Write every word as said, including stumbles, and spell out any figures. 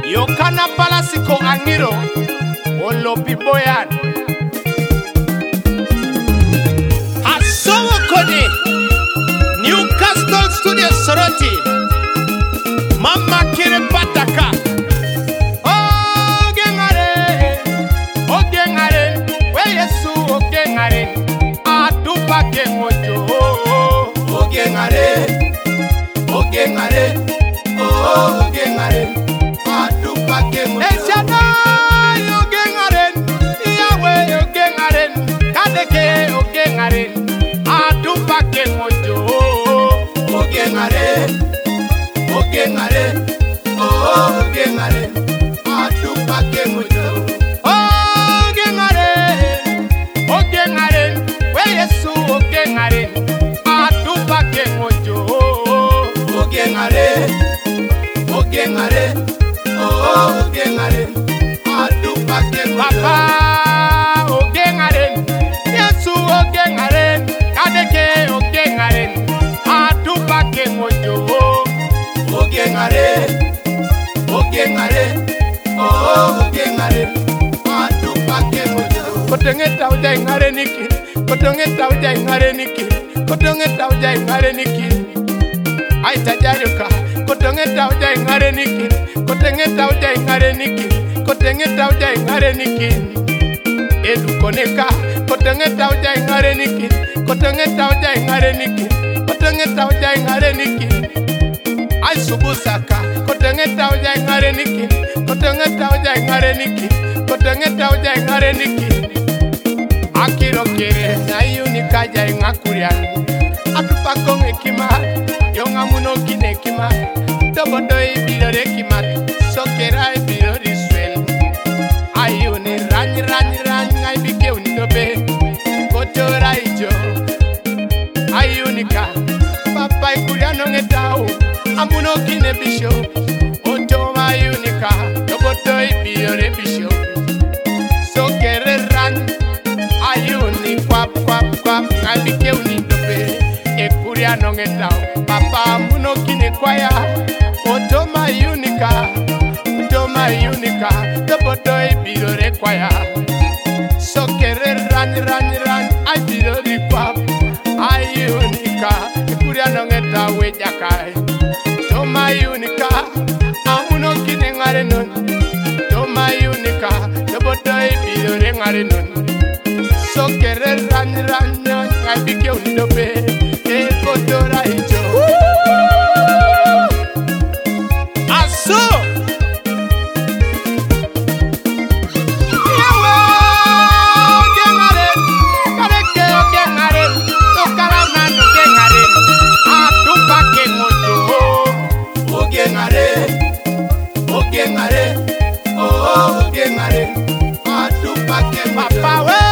Yokana Palasiko Angiro, Olopi Boyan. Asowo Kone, Newcastle Studio Soroti, Mama Kire Pataka. Oh, Gengare, oh, Gengare, where Yesu, oh, Gengare, Adupa Gengojo, oh, Gengare, oh, Gengare, oh, Gengare. Eshadai ogengaren, Yahweh ogengaren, Kadeke ogengaren, Adupa kemojo. Ogengaren, ogengaren, oh ogengaren, Adupa kemojo. Ogengaren, ogengaren, we Yesu ogengaren, Adupa kemojo. Ogengaren, ogengaren. Oh, gengaren, adupa gengaren. Papa, oh gengaren, Yesu oh gengaren, kadeke oh gengaren, adupa gengojo. Oh gengaren, oh gengaren, oh gengaren, adupa gengojo. Kotongeta uja ingare niki, kotongeta uja ingare niki, kotongeta uja ingare niki. Aita jaruka, kotongeta uja ingare niki. Kotengeta uja ingare niki, kotengeta uja ingare niki. Edu koneka, kotengeta uja ingare niki, kotengeta uja ingare niki, kotengeta uja ingare niki. Ai subusaka, kotengeta uja ingare niki, kotengeta uja ingare niki, kotengeta uja ingare niki. Akiro kere, na yunika ja ingakurian. Atupa konge kima, yonga muno kine kima. Tobodo ibiro rekima. Sokera ibiro riswel. Ayuni rany rany rany ngai bike unitobe. Kotora ijo. Ayunika. Papa ikuriano ngetao. Amuno kine bisho. Otoma ayunika. Tobodo ibiro rebisho. Sokere rany. Ayuni kwap kwap kwap ngai bike unitobe. Ikuriano ngetao. Papa amuno kine kwaya. Otoma ayunika. Toma unica, the boy biro require. So kere run run run, I biro ripap. I unica, Kuriano ngeta wejakai. Toma unica, amuno kinengarenon. Toma unica, the boy biro rengarenon. So kere run run run, I became the bay. A potora ijo. Aso. Ogengare, oh ogengare, adupa ke papa we.